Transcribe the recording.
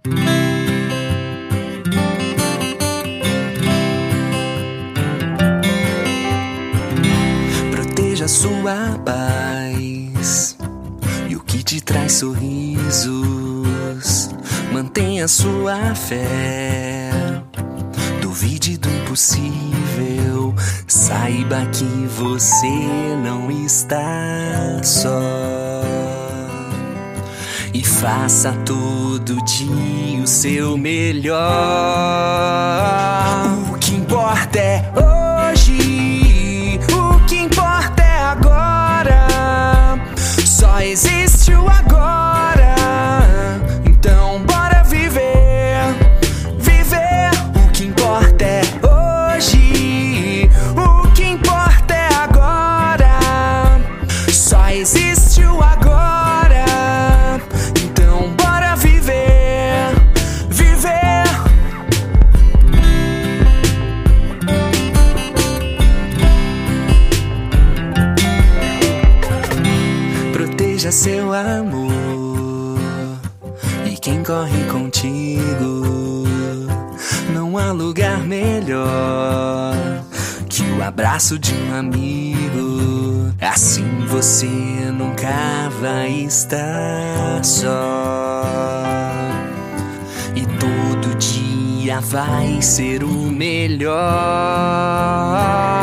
Proteja sua paz e o que te traz sorrisos. Mantenha sua fé, duvide do impossível. Saiba que você não está só. E faça todo dia o seu melhor. O que importa é hoje, o que importa é agora. Só existe o agora. Então bora viver, viver. O que importa é hoje, o que importa é agora. Só existe o agora. Então bora viver, viver. Proteja seu amor e quem corre contigo. Não há lugar melhor que o abraço de um amigo. Assim você nunca vai estar só. E todo dia vai ser o melhor.